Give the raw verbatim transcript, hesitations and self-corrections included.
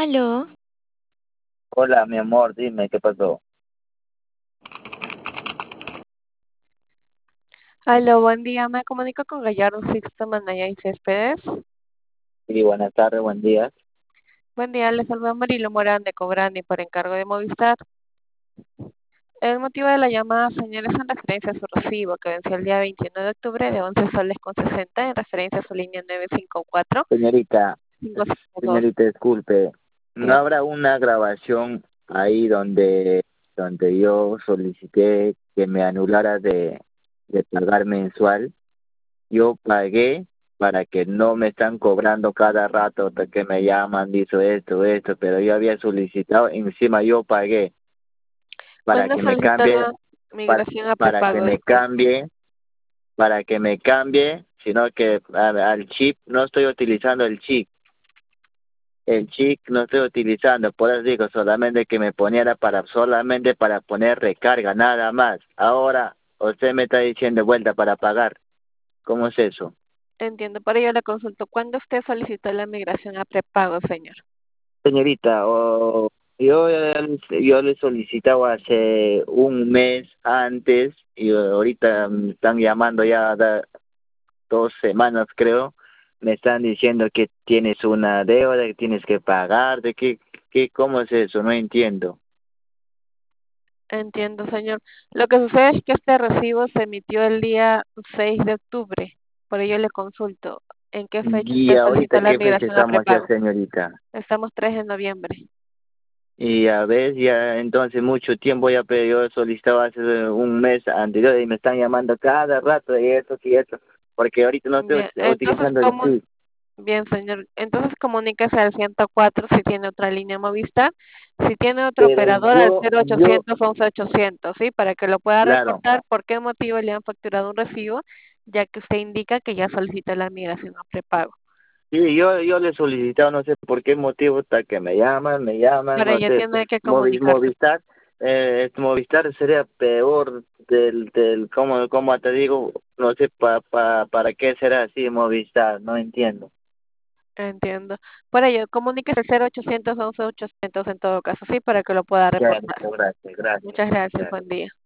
Aló, Hola, mi amor, dime, ¿qué pasó? Aló, buen día. Me comunico con Gallardo Sixto Manaya y Céspedes. Sí, buenas tardes, buen día. Buen día, les saluda Marilo Morán de Cobrani por encargo de Movistar. El motivo de la llamada, señores, en referencia a su recibo que venció el día veintiuno de octubre de once soles con sesenta en referencia a su línea nueve cinco cuatro Señorita, cinco cinco dos. señorita, disculpe, ¿no Dígame. habrá una grabación ahí donde, donde yo solicité que me anulara de, de pagar mensual? Yo pagué para que no me están cobrando cada rato hasta que me llaman, dice esto, esto, pero yo había solicitado, encima yo pagué para ¿Cuándo que me solicitó cambie, la para, migración a para que prepago? me Disculpe. cambie para que me cambie, sino que a- al chip no estoy utilizando el chip, el chip no estoy utilizando, por eso digo solamente que me poniera para solamente para poner recarga, nada más. Ahora usted me está diciendo de vuelta para pagar, ¿cómo es eso? Entiendo, para ello le consulto. ¿Cuándo usted solicitó la migración a prepago, señor? Señorita, o- yo, eh, yo le solicitaba hace un mes antes y ahorita me están llamando ya da- dos semanas creo, me están diciendo que tienes una deuda, que tienes que pagar, de qué, qué, ¿cómo es eso? No entiendo. Entiendo, señor. Lo que sucede es que este recibo se emitió el día seis de octubre. Por ello le consulto. ¿En qué fecha Y usted solicitó ahorita, la ¿qué fecha migración a estamos ya, prepago? señorita? Estamos tres de noviembre. Y a ver, ya entonces mucho tiempo ya, pero yo solicitaba hace un mes anterior y me están llamando cada rato y esto y esto, porque ahorita no estoy Bien, entonces, utilizando el ¿cómo? chip. Bien, señor. Entonces comuníquese al ciento cuatro si tiene otra línea Movistar. Si tiene otro Pero operador al yo, cero yo, ochocientos once ochocientos, ¿sí? Para que lo pueda claro. reportar por qué motivo le han facturado un recibo, ya que usted indica que ya solicitó la migración a prepago. Sí, yo, yo le he solicitado, no sé por qué motivo, hasta que me llaman, me llaman, Para no ello sé, tiene que Movi- comunicarse. Movistar, eh, este Movistar sería peor del, del, como, como te digo, no sé pa, pa, para qué será así Movistar, no entiendo. Entiendo. Por ello, comuníquese al cero ochocientos once ochocientos en todo caso, sí, para que lo pueda Ya, reportar. gracias, gracias, Muchas gracias. gracias. Buen día.